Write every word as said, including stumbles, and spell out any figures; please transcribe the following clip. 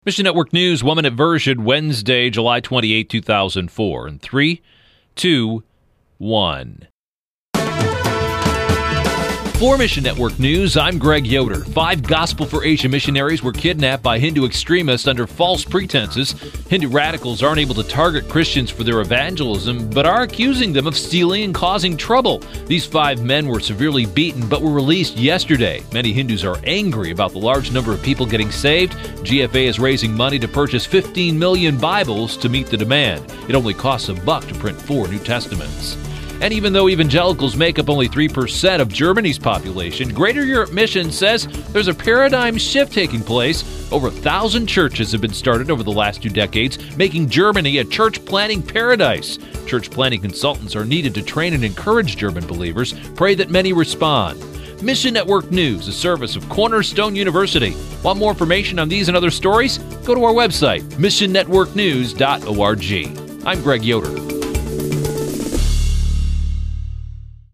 Mission Network News, one-minute version, Wednesday, July twenty-eighth, two thousand four. In three, two, one. For Mission Network News, I'm Greg Yoder. Five Gospel for Asia missionaries were kidnapped by Hindu extremists under false pretenses. Hindu radicals aren't able to target Christians for their evangelism, but are accusing them of stealing and causing trouble. These five men were severely beaten, but were released yesterday. Many Hindus are angry about the large number of people getting saved. G F A is raising money to purchase fifteen million Bibles to meet the demand. It only costs a buck to print four New Testaments. And even though evangelicals make up only three percent of Germany's population, Greater Europe Mission says there's a paradigm shift taking place. Over a thousand churches have been started over the last two decades, making Germany a church planting paradise. Church planting consultants are needed to train and encourage German believers. Pray that many respond. Mission Network News, a service of Cornerstone University. Want more information on these and other stories? Go to our website, mission network news dot org. I'm Greg Yoder.